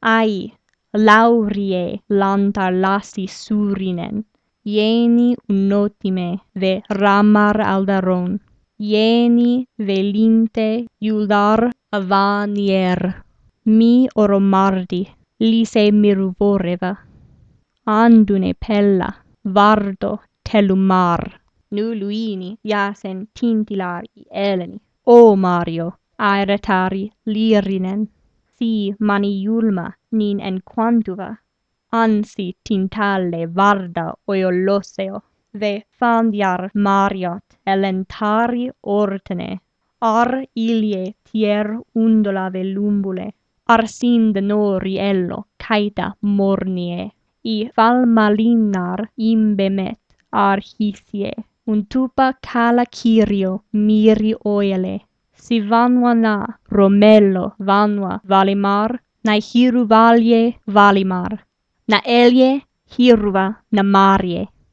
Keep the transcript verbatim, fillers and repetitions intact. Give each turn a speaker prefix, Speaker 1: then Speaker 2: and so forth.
Speaker 1: ai, laurie lantar lasi surinen, ieni unotime ve ramar aldaron, ieni velinte iular avanier, mi oromardi, lise miruvoreva, andune pella, vardo telumar, nuluini jasen tintilar i eleni, o Mario, aeretari lirinen, si mani julma nin en quantuva, ansi tintale varda oioloseo, ve fandiar Mariot elentari ortene, ar ilie tier undola velumbule, arsin de no riello caita mornie, i falmalinar imbemet arhisie, un tupa cala Kyrio miri oele, si vanua na Romello vanua valimar, na hiru valie valimar, na elie hiruva na marie.